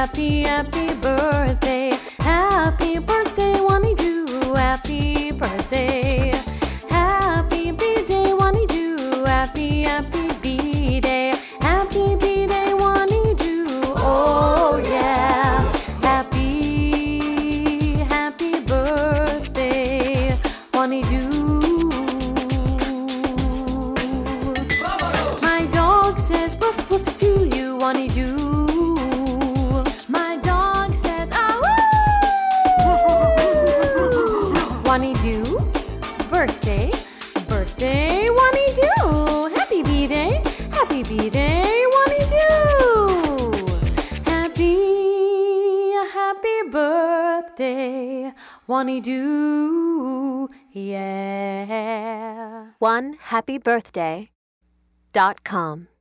Happy, happy birthday. Happy birthday, Wani-Doo. Happy birthday. Happy B-Day, Wani-Doo. Happy, happy B-Day. Happy B-Day, Wani-Doo. Oh yeah. Happy, happy birthday, Wani-Doo. My dog says woof woof to you, Wani-Doo. My dog says ah woo. Wani-Doo, birthday, birthday, Wani-Doo. Happy B-Day, happy B-Day, Wani-Doo. Happy birthday, Wani-Doo. Yeah. OneHappyBirthday.com